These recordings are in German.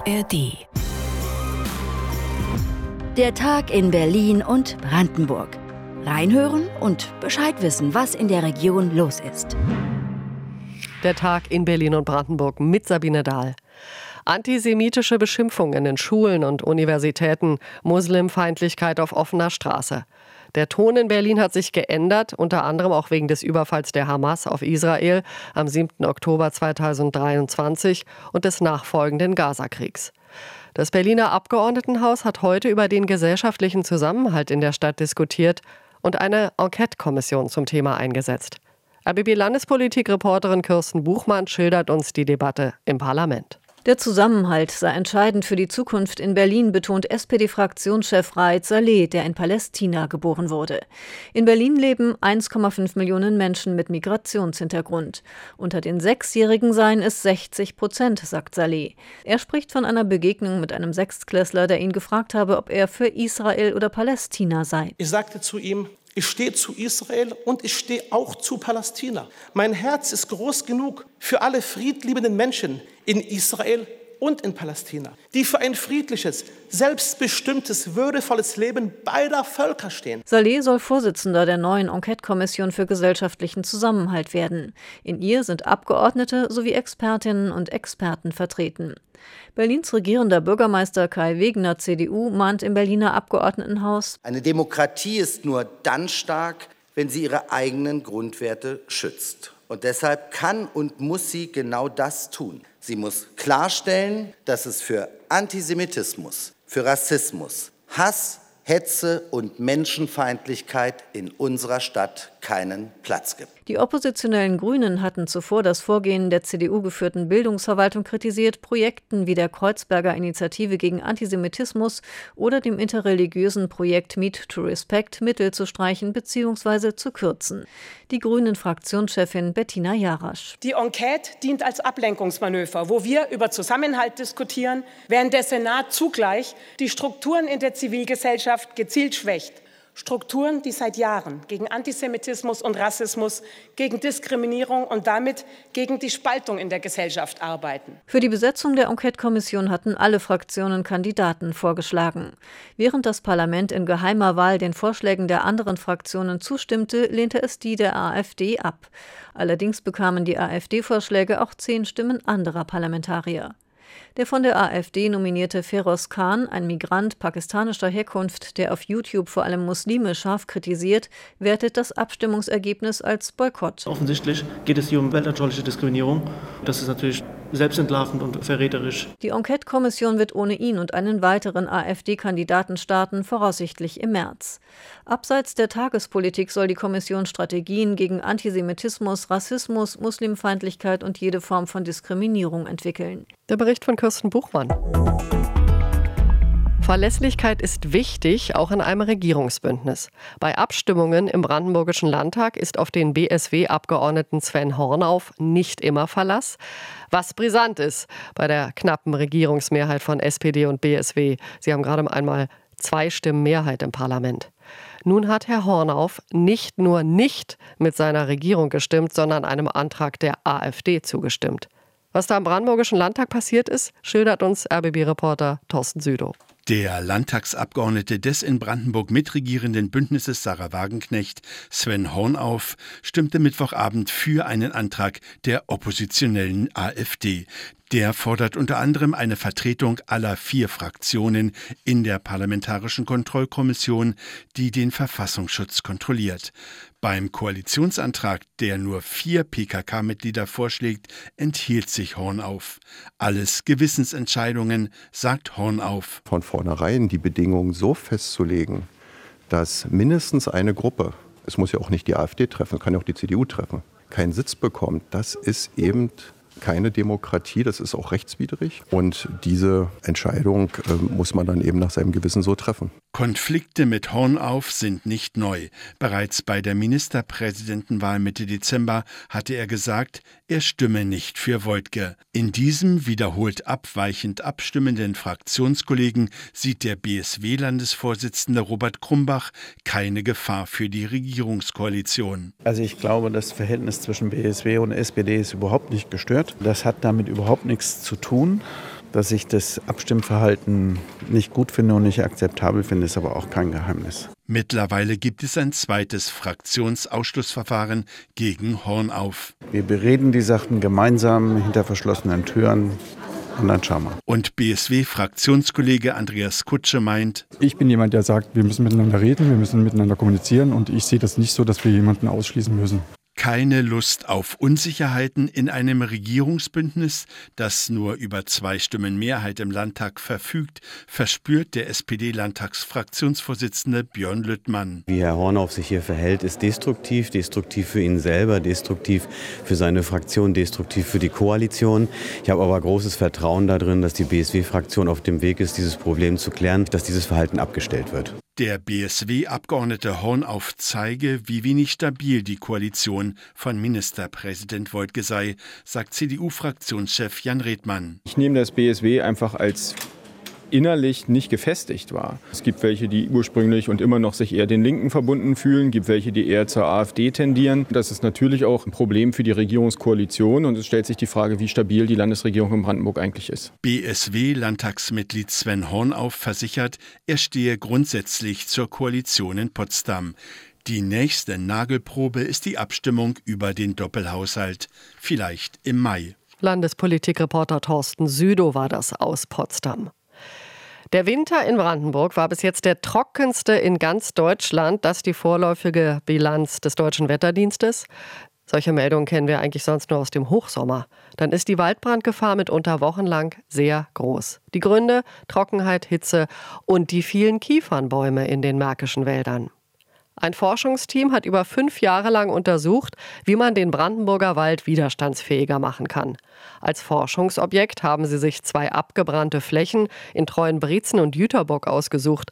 ARD. Der Tag in Berlin und Brandenburg. Reinhören und Bescheid wissen, was in der Region los ist. Der Tag in Berlin und Brandenburg mit Sabine Dahl. Antisemitische Beschimpfungen in Schulen und Universitäten, Muslimfeindlichkeit auf offener Straße. Der Ton in Berlin hat sich geändert, unter anderem auch wegen des Überfalls der Hamas auf Israel am 7. Oktober 2023 und des nachfolgenden Gazakriegs. Das Berliner Abgeordnetenhaus hat heute über den gesellschaftlichen Zusammenhalt in der Stadt diskutiert und eine Enquete-Kommission zum Thema eingesetzt. RBB-Landespolitik-Reporterin Kirsten Buchmann schildert uns die Debatte im Parlament. Der Zusammenhalt sei entscheidend für die Zukunft in Berlin, betont SPD-Fraktionschef Raed Saleh, der in Palästina geboren wurde. In Berlin leben 1,5 Millionen Menschen mit Migrationshintergrund. Unter den 6-Jährigen seien es 60%, sagt Saleh. Er spricht von einer Begegnung mit einem Sechstklässler, der ihn gefragt habe, ob er für Israel oder Palästina sei. Ich sagte zu ihm: Ich stehe zu Israel und ich stehe auch zu Palästina. Mein Herz ist groß genug für alle friedliebenden Menschen in Israel und in Palästina, die für ein friedliches, selbstbestimmtes, würdevolles Leben beider Völker stehen. Saleh soll Vorsitzender der neuen Enquete-Kommission für gesellschaftlichen Zusammenhalt werden. In ihr sind Abgeordnete sowie Expertinnen und Experten vertreten. Berlins regierender Bürgermeister Kai Wegner, CDU, mahnt im Berliner Abgeordnetenhaus: Eine Demokratie ist nur dann stark, wenn sie ihre eigenen Grundwerte schützt. Und deshalb kann und muss sie genau das tun. Sie muss klarstellen, dass es für Antisemitismus, für Rassismus, Hass, Hetze und Menschenfeindlichkeit in unserer Stadt keinen Platz gibt. Die oppositionellen Grünen hatten zuvor das Vorgehen der CDU-geführten Bildungsverwaltung kritisiert, Projekten wie der Kreuzberger Initiative gegen Antisemitismus oder dem interreligiösen Projekt Meet to Respect Mittel zu streichen bzw. zu kürzen. Die Grünen-Fraktionschefin Bettina Jarasch: Die Enquete dient als Ablenkungsmanöver, wo wir über Zusammenhalt diskutieren, während der Senat zugleich die Strukturen in der Zivilgesellschaft gezielt schwächt. Strukturen, die seit Jahren gegen Antisemitismus und Rassismus, gegen Diskriminierung und damit gegen die Spaltung in der Gesellschaft arbeiten. Für die Besetzung der Enquete-Kommission hatten alle Fraktionen Kandidaten vorgeschlagen. Während das Parlament in geheimer Wahl den Vorschlägen der anderen Fraktionen zustimmte, lehnte es die der AfD ab. Allerdings bekamen die AfD-Vorschläge auch 10 Stimmen anderer Parlamentarier. Der von der AfD nominierte Feroz Khan, ein Migrant pakistanischer Herkunft, der auf YouTube vor allem Muslime scharf kritisiert, wertet das Abstimmungsergebnis als Boykott. Offensichtlich geht es hier um weltanschauliche Diskriminierung. Das ist natürlich selbstentlarvend und verräterisch. Die Enquete-Kommission wird ohne ihn und einen weiteren AfD-Kandidaten starten, voraussichtlich im März. Abseits der Tagespolitik soll die Kommission Strategien gegen Antisemitismus, Rassismus, Muslimfeindlichkeit und jede Form von Diskriminierung entwickeln. Der Bericht von Kirsten Buchmann. Verlässlichkeit ist wichtig, auch in einem Regierungsbündnis. Bei Abstimmungen im Brandenburgischen Landtag ist auf den BSW-Abgeordneten Sven Hornauf nicht immer Verlass. Was brisant ist bei der knappen Regierungsmehrheit von SPD und BSW. Sie haben gerade einmal 2 Stimmen Mehrheit im Parlament. Nun hat Herr Hornauf nicht nur nicht mit seiner Regierung gestimmt, sondern einem Antrag der AfD zugestimmt. Was da im Brandenburgischen Landtag passiert ist, schildert uns RBB-Reporter Thorsten Südow. Der Landtagsabgeordnete des in Brandenburg mitregierenden Bündnisses Sarah Wagenknecht, Sven Hornauf, stimmte Mittwochabend für einen Antrag der oppositionellen AfD. Der fordert unter anderem eine Vertretung aller 4 Fraktionen in der Parlamentarischen Kontrollkommission, die den Verfassungsschutz kontrolliert. Beim Koalitionsantrag, der nur 4 PKK-Mitglieder vorschlägt, enthielt sich Hornauf. Alles Gewissensentscheidungen, sagt Hornauf. Von vornherein die Bedingungen so festzulegen, dass mindestens eine Gruppe, es muss ja auch nicht die AfD treffen, kann ja auch die CDU treffen, keinen Sitz bekommt, das ist eben keine Demokratie, das ist auch rechtswidrig. Und diese Entscheidung muss man dann eben nach seinem Gewissen so treffen. Konflikte mit Hornauf sind nicht neu. Bereits bei der Ministerpräsidentenwahl Mitte Dezember hatte er gesagt, er stimme nicht für Woidke. In diesem wiederholt abweichend abstimmenden Fraktionskollegen sieht der BSW-Landesvorsitzende Robert Krumbach keine Gefahr für die Regierungskoalition. Also ich glaube, das Verhältnis zwischen BSW und SPD ist überhaupt nicht gestört. Das hat damit überhaupt nichts zu tun. Dass ich das Abstimmverhalten nicht gut finde und nicht akzeptabel finde, ist aber auch kein Geheimnis. Mittlerweile gibt es ein zweites Fraktionsausschlussverfahren gegen Hornauf. Wir bereden die Sachen gemeinsam hinter verschlossenen Türen und dann schauen wir. Und BSW-Fraktionskollege Andreas Kutsche meint: Ich bin jemand, der sagt, wir müssen miteinander reden, wir müssen miteinander kommunizieren und ich sehe das nicht so, dass wir jemanden ausschließen müssen. Keine Lust auf Unsicherheiten in einem Regierungsbündnis, das nur über 2 Stimmen Mehrheit im Landtag verfügt, verspürt der SPD-Landtagsfraktionsvorsitzende Björn Lüttmann. Wie Herr Hornauf sich hier verhält, ist destruktiv für ihn selber, destruktiv für seine Fraktion, destruktiv für die Koalition. Ich habe aber großes Vertrauen darin, dass die BSW-Fraktion auf dem Weg ist, dieses Problem zu klären, dass dieses Verhalten abgestellt wird. Der BSW-Abgeordnete Hornauf zeige, wie wenig stabil die Koalition von Ministerpräsident Woidke sei, sagt CDU-Fraktionschef Jan Redmann. Ich nehme das BSW einfach als innerlich nicht gefestigt war. Es gibt welche, die ursprünglich und immer noch sich eher den Linken verbunden fühlen, gibt welche, die eher zur AfD tendieren. Das ist natürlich auch ein Problem für die Regierungskoalition und es stellt sich die Frage, wie stabil die Landesregierung in Brandenburg eigentlich ist. BSW-Landtagsmitglied Sven Hornauf versichert, er stehe grundsätzlich zur Koalition in Potsdam. Die nächste Nagelprobe ist die Abstimmung über den Doppelhaushalt, vielleicht im Mai. Landespolitikreporter Thorsten Südow war das aus Potsdam. Der Winter in Brandenburg war bis jetzt der trockenste in ganz Deutschland. Das ist die vorläufige Bilanz des Deutschen Wetterdienstes. Solche Meldungen kennen wir eigentlich sonst nur aus dem Hochsommer. Dann ist die Waldbrandgefahr mitunter wochenlang sehr groß. Die Gründe: Trockenheit, Hitze und die vielen Kiefernbäume in den märkischen Wäldern. Ein Forschungsteam hat über 5 Jahre lang untersucht, wie man den Brandenburger Wald widerstandsfähiger machen kann. Als Forschungsobjekt haben sie sich 2 abgebrannte Flächen in Treuenbrietzen und Jüterbock ausgesucht.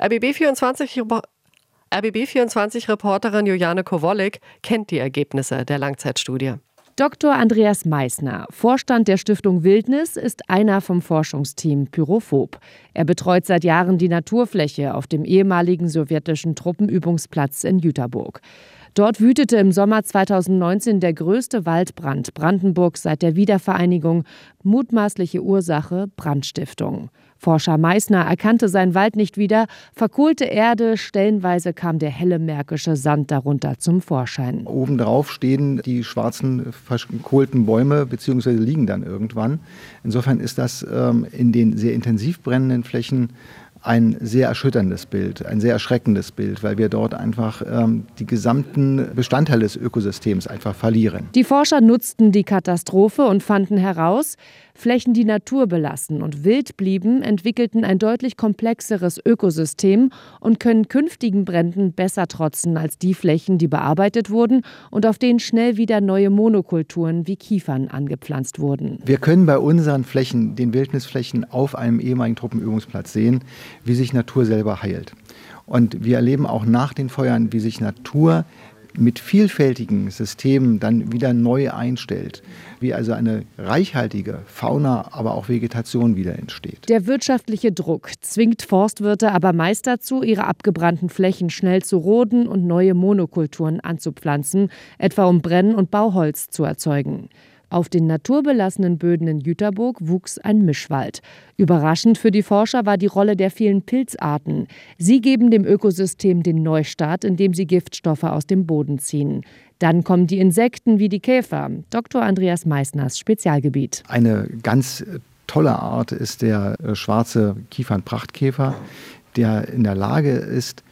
RBB24-Reporterin Juliane Kowolek kennt die Ergebnisse der Langzeitstudie. Dr. Andreas Meissner, Vorstand der Stiftung Wildnis, ist einer vom Forschungsteam Pyrophob. Er betreut seit Jahren die Naturfläche auf dem ehemaligen sowjetischen Truppenübungsplatz in Jüterbock. Dort wütete im Sommer 2019 der größte Waldbrand Brandenburgs seit der Wiedervereinigung. Mutmaßliche Ursache: Brandstiftung. Forscher Meissner erkannte seinen Wald nicht wieder, verkohlte Erde, stellenweise kam der helle märkische Sand darunter zum Vorschein. Obendrauf stehen die schwarzen verkohlten Bäume bzw. liegen dann irgendwann. Insofern ist das in den sehr intensiv brennenden Flächen ein sehr erschütterndes Bild, ein sehr erschreckendes Bild, weil wir dort einfach die gesamten Bestandteile des Ökosystems einfach verlieren. Die Forscher nutzten die Katastrophe und fanden heraus, Flächen, die naturbelassen und wild blieben, entwickelten ein deutlich komplexeres Ökosystem und können künftigen Bränden besser trotzen als die Flächen, die bearbeitet wurden und auf denen schnell wieder neue Monokulturen wie Kiefern angepflanzt wurden. Wir können bei unseren Flächen, den Wildnisflächen auf einem ehemaligen Truppenübungsplatz sehen, wie sich Natur selber heilt. Und wir erleben auch nach den Feuern, wie sich Natur mit vielfältigen Systemen dann wieder neu einstellt, wie also eine reichhaltige Fauna, aber auch Vegetation wieder entsteht. Der wirtschaftliche Druck zwingt Forstwirte aber meist dazu, ihre abgebrannten Flächen schnell zu roden und neue Monokulturen anzupflanzen, etwa um Brenn- und Bauholz zu erzeugen. Auf den naturbelassenen Böden in Jüterbock wuchs ein Mischwald. Überraschend für die Forscher war die Rolle der vielen Pilzarten. Sie geben dem Ökosystem den Neustart, indem sie Giftstoffe aus dem Boden ziehen. Dann kommen die Insekten wie die Käfer. Dr. Andreas Meissners Spezialgebiet. Eine ganz tolle Art ist der schwarze Kiefernprachtkäfer, der in der Lage ist,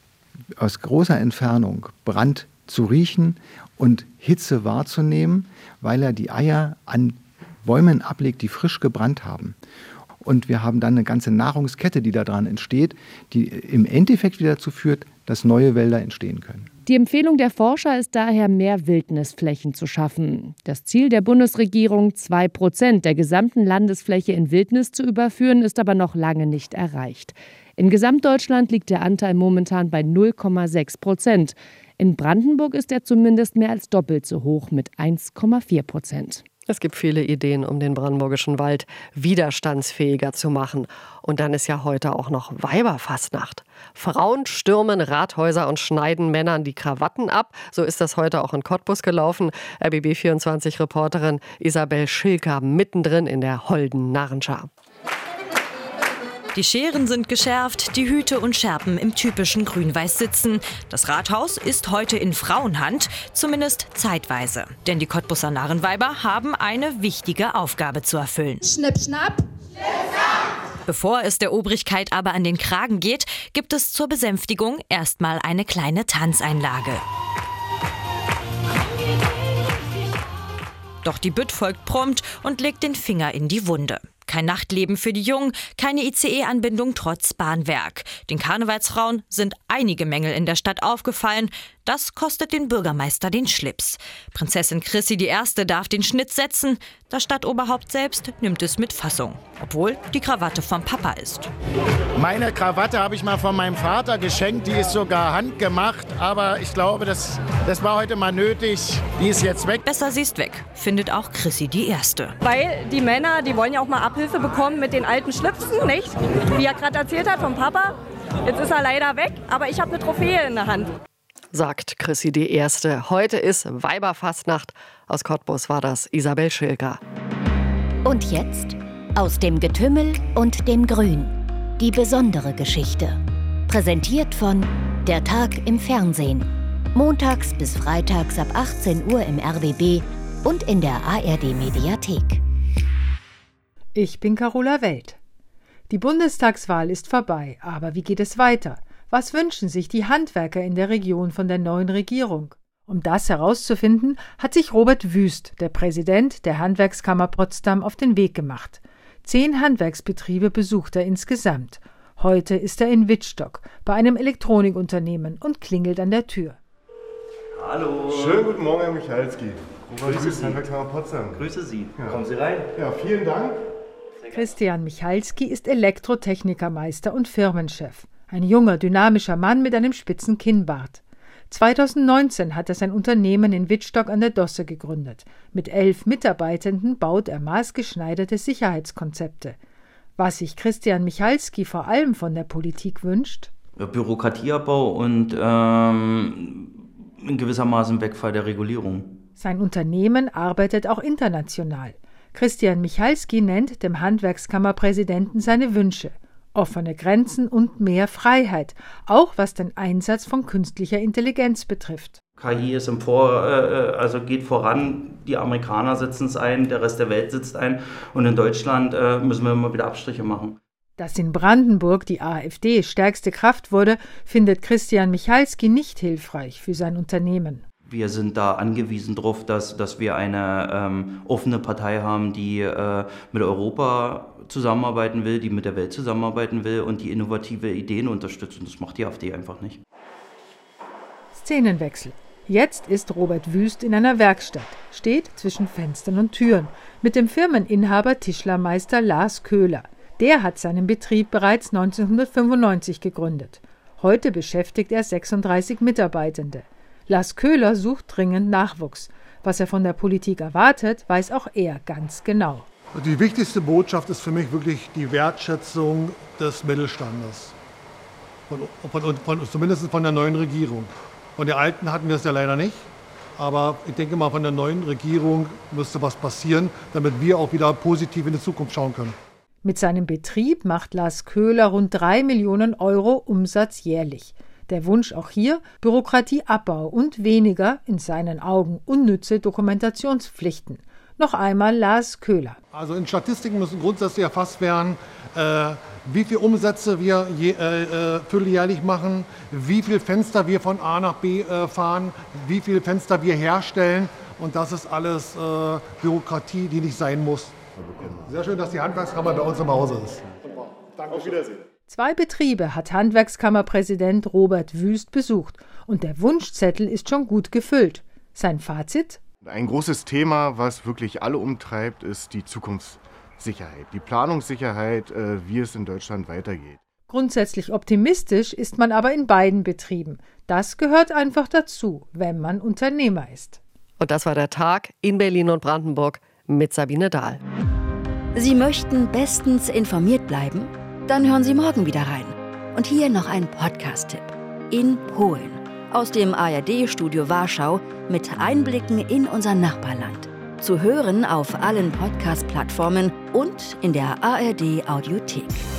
aus großer Entfernung Brand zu riechen und Hitze wahrzunehmen, weil er die Eier an Bäumen ablegt, die frisch gebrannt haben. Und wir haben dann eine ganze Nahrungskette, die daran entsteht, die im Endeffekt wieder dazu führt, dass neue Wälder entstehen können. Die Empfehlung der Forscher ist daher, mehr Wildnisflächen zu schaffen. Das Ziel der Bundesregierung, 2% der gesamten Landesfläche in Wildnis zu überführen, ist aber noch lange nicht erreicht. In Gesamtdeutschland liegt der Anteil momentan bei 0,6%. In Brandenburg ist er zumindest mehr als doppelt so hoch mit 1,4%. Es gibt viele Ideen, um den brandenburgischen Wald widerstandsfähiger zu machen. Und dann ist ja heute auch noch Weiberfastnacht. Frauen stürmen Rathäuser und schneiden Männern die Krawatten ab. So ist das heute auch in Cottbus gelaufen. RBB24-Reporterin Isabel Schilker mittendrin in der holden Narrenschar. Die Scheren sind geschärft, die Hüte und Schärpen im typischen Grün-Weiß sitzen. Das Rathaus ist heute in Frauenhand, zumindest zeitweise. Denn die Cottbuser Narrenweiber haben eine wichtige Aufgabe zu erfüllen. Schnipp, schnapp. Bevor es der Obrigkeit aber an den Kragen geht, gibt es zur Besänftigung erstmal eine kleine Tanzeinlage. Doch die Bütt folgt prompt und legt den Finger in die Wunde. Kein Nachtleben für die Jungen, keine ICE-Anbindung trotz Bahnwerk. Den Karnevalsfrauen sind einige Mängel in der Stadt aufgefallen. Das kostet den Bürgermeister den Schlips. Prinzessin Chrissy I. darf den Schnitt setzen. Das Stadtoberhaupt selbst nimmt es mit Fassung, obwohl die Krawatte vom Papa ist. Meine Krawatte habe ich mal von meinem Vater geschenkt. Die ist sogar handgemacht. Aber ich glaube, das war heute mal nötig. Die ist jetzt weg. Besser sie ist weg, findet auch Chrissy I. Weil die Männer, die wollen ja auch mal Abhilfe bekommen mit den alten Schlipsen, nicht? Wie er gerade erzählt hat vom Papa. Jetzt ist er leider weg, aber ich habe eine Trophäe in der Hand. Sagt Chrissy I. Heute ist Weiberfastnacht. Aus Cottbus war das Isabel Schilger. Und jetzt aus dem Getümmel und dem Grün. Die besondere Geschichte. Präsentiert von Der Tag im Fernsehen. Montags bis freitags ab 18 Uhr im RBB und in der ARD-Mediathek. Ich bin Carola Welt. Die Bundestagswahl ist vorbei, aber wie geht es weiter? Was wünschen sich die Handwerker in der Region von der neuen Regierung? Um das herauszufinden, hat sich Robert Wüst, der Präsident der Handwerkskammer Potsdam, auf den Weg gemacht. 10 Handwerksbetriebe besucht er insgesamt. Heute ist er in Wittstock bei einem Elektronikunternehmen und klingelt an der Tür. Hallo. Schönen guten Morgen, Herr Michalski. Robert Wüst, Handwerkskammer Potsdam. Grüße Sie. Ja. Kommen Sie rein. Ja, vielen Dank. Christian Michalski ist Elektrotechnikermeister und Firmenchef. Ein junger, dynamischer Mann mit einem spitzen Kinnbart. 2019 hat er sein Unternehmen in Wittstock an der Dosse gegründet. Mit 11 Mitarbeitenden baut er maßgeschneiderte Sicherheitskonzepte. Was sich Christian Michalski vor allem von der Politik wünscht? Bürokratieabbau und in gewissermaßen Wegfall der Regulierung. Sein Unternehmen arbeitet auch international. Christian Michalski nennt dem Handwerkskammerpräsidenten seine Wünsche. Offene Grenzen und mehr Freiheit, auch was den Einsatz von künstlicher Intelligenz betrifft. KI ist geht voran, die Amerikaner setzen es ein, der Rest der Welt setzt ein und in Deutschland müssen wir immer wieder Abstriche machen. Dass in Brandenburg die AfD stärkste Kraft wurde, findet Christian Michalski nicht hilfreich für sein Unternehmen. Wir sind da angewiesen darauf, dass wir eine offene Partei haben, die mit Europa zusammenarbeiten will, die mit der Welt zusammenarbeiten will und die innovative Ideen unterstützt. Und das macht die AfD einfach nicht. Szenenwechsel. Jetzt ist Robert Wüst in einer Werkstatt, steht zwischen Fenstern und Türen, mit dem Firmeninhaber Tischlermeister Lars Köhler. Der hat seinen Betrieb bereits 1995 gegründet. Heute beschäftigt er 36 Mitarbeitende. Lars Köhler sucht dringend Nachwuchs. Was er von der Politik erwartet, weiß auch er ganz genau. Die wichtigste Botschaft ist für mich wirklich die Wertschätzung des Mittelstandes. Zumindest von der neuen Regierung. Von der alten hatten wir es ja leider nicht. Aber ich denke mal, von der neuen Regierung müsste was passieren, damit wir auch wieder positiv in die Zukunft schauen können. Mit seinem Betrieb macht Lars Köhler rund 3 Millionen Euro Umsatz jährlich. Der Wunsch auch hier: Bürokratieabbau und weniger, in seinen Augen unnütze Dokumentationspflichten. Noch einmal Lars Köhler. Also in Statistiken müssen grundsätzlich erfasst werden, wie viel Umsätze wir vierteljährlich machen, wie viele Fenster wir von A nach B fahren, wie viele Fenster wir herstellen. Und das ist alles Bürokratie, die nicht sein muss. Sehr schön, dass die Handwerkskammer bei uns im Hause ist. Danke, auf Wiedersehen. 2 Betriebe hat Handwerkskammerpräsident Robert Wüst besucht und der Wunschzettel ist schon gut gefüllt. Sein Fazit? Ein großes Thema, was wirklich alle umtreibt, ist die Zukunftssicherheit, die Planungssicherheit, wie es in Deutschland weitergeht. Grundsätzlich optimistisch ist man aber in beiden Betrieben. Das gehört einfach dazu, wenn man Unternehmer ist. Und das war der Tag in Berlin und Brandenburg mit Sabine Dahl. Sie möchten bestens informiert bleiben? Dann hören Sie morgen wieder rein. Und hier noch ein Podcast-Tipp. In Polen. Aus dem ARD-Studio Warschau mit Einblicken in unser Nachbarland. Zu hören auf allen Podcast-Plattformen und in der ARD-Audiothek.